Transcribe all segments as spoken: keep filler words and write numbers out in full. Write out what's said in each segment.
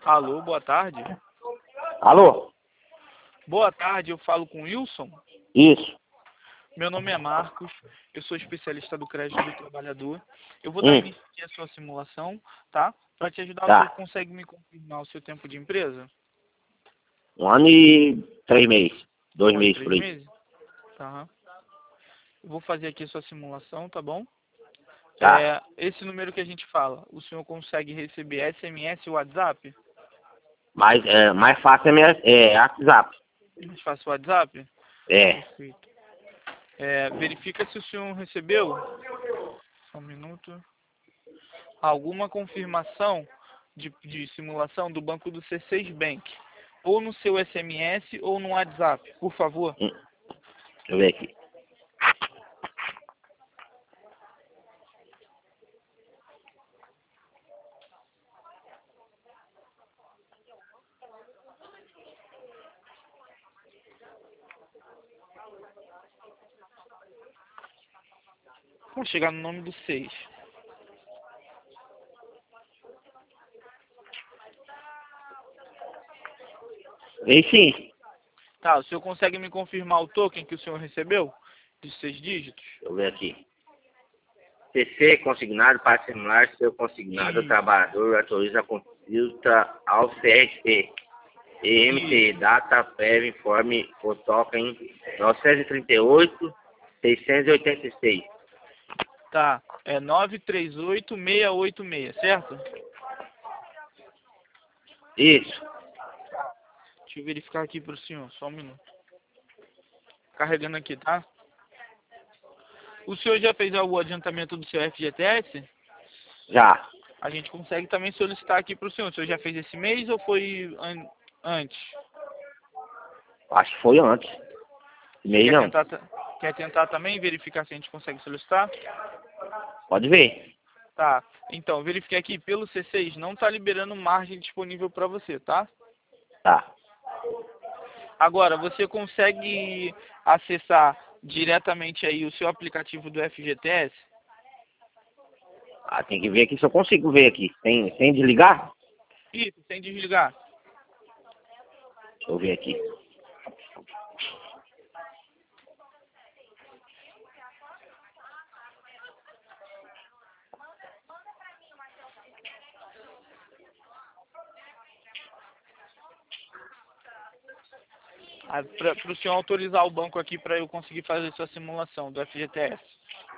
Alô, boa tarde. Alô? Boa tarde, eu falo com o Wilson. Isso. Meu nome é Marcos, eu sou especialista do crédito do trabalhador. Eu vou dar Hum, início aqui à sua simulação, tá? Para te ajudar, você tá. consegue me confirmar o seu tempo de empresa? Um ano e três meses. Dois Um ano e meses três por aí. meses? Tá. Eu vou fazer aqui a sua simulação, tá bom? Tá. É, esse número que a gente fala, o senhor consegue receber S M S e WhatsApp? Mas é, mais fácil é, minha, é WhatsApp. Mais fácil o WhatsApp? É. Perfeito. É, verifica se o senhor recebeu, só um minuto, alguma confirmação de, de simulação do banco do C seis Bank, ou no seu S M S ou no WhatsApp, por favor. Hum, deixa eu ver aqui. Vamos chegar no nome do seis. Vem sim. Tá, o senhor consegue me confirmar o token que o senhor recebeu? De seis dígitos? Deixa eu ver aqui. C C consignado para simular seu consignado, o Isso, trabalhador autoriza a consulta ao C R T. E M T, isso. data prévia, informe o token novecentos e trinta e oito, seiscentos e oitenta e seis. Tá, é nove três oito, seis oito seis, certo? Isso. Deixa eu verificar aqui pro senhor, só um minuto. Carregando aqui, tá? O senhor já fez o adiantamento do seu F G T S? Já. A gente consegue também solicitar aqui pro senhor. O senhor já fez esse mês ou foi an antes? Acho que foi antes. Você Mês quer não. tentar, ta- quer tentar também verificar se a gente consegue solicitar? Pode ver. Tá. Então, verifiquei aqui, pelo C seis não está liberando margem disponível para você, tá? Tá. Agora, você consegue acessar diretamente aí o seu aplicativo do F G T S? Ah, tem que ver aqui se eu consigo ver aqui. Sem, sem desligar? Isso, sem desligar. Deixa eu ver aqui. Para o senhor autorizar o banco aqui para eu conseguir fazer sua simulação do F G T S.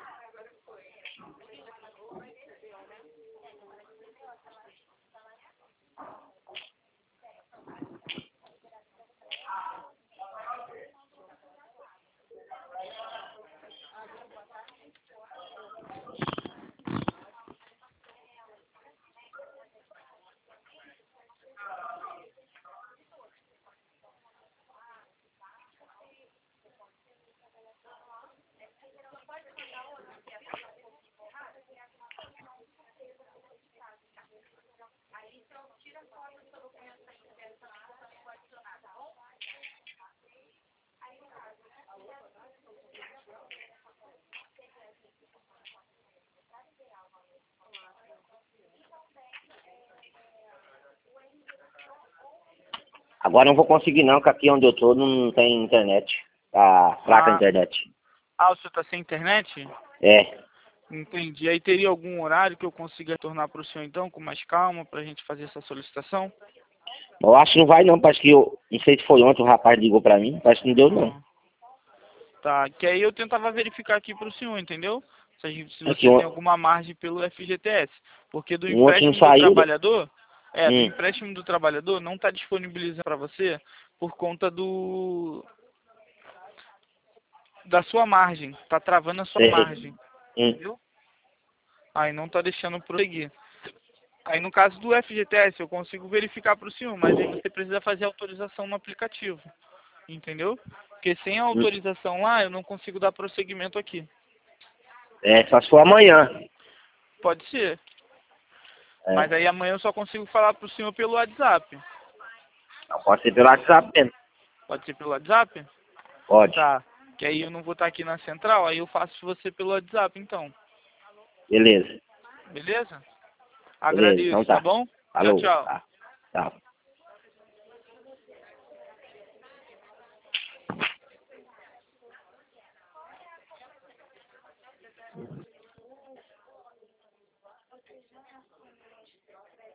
Agora não vou conseguir não, porque aqui onde eu tô não tem internet. A placa Ah, internet. ah, o senhor está sem internet? É. Entendi. Aí teria algum horário que eu consiga retornar para o senhor então, com mais calma, para a gente fazer essa solicitação? Eu acho que não vai não, parece que eu. Não sei se foi ontem o rapaz ligou pra mim, parece que não deu não. Ah, tá, que aí eu tentava verificar aqui para o senhor, entendeu? Se, a gente- se É que você tem on- alguma margem pelo F G T S. Porque do ontem não empréstimo do saiu. trabalhador, é, do Hum. empréstimo do trabalhador não está disponibilizando para você por conta do da sua margem. Tá travando a sua Sei. margem, Hum. entendeu? Aí não tá deixando prosseguir. Aí no caso do F G T S eu consigo verificar para o senhor, mas aí você precisa fazer autorização no aplicativo, entendeu? Porque sem a Hum. autorização lá eu não consigo dar prosseguimento aqui. É, só se for amanhã. Pode ser, mas É. aí amanhã eu só consigo falar para o senhor pelo WhatsApp. Não pode ser pelo WhatsApp mesmo. Pode ser pelo WhatsApp? Pode. Tá. Que aí eu não vou estar aqui na central, aí eu faço você pelo WhatsApp então. Beleza. Beleza? Beleza, então Agradeço, tá tá. bom? Tchau, Falou. tchau. Tá. Tá.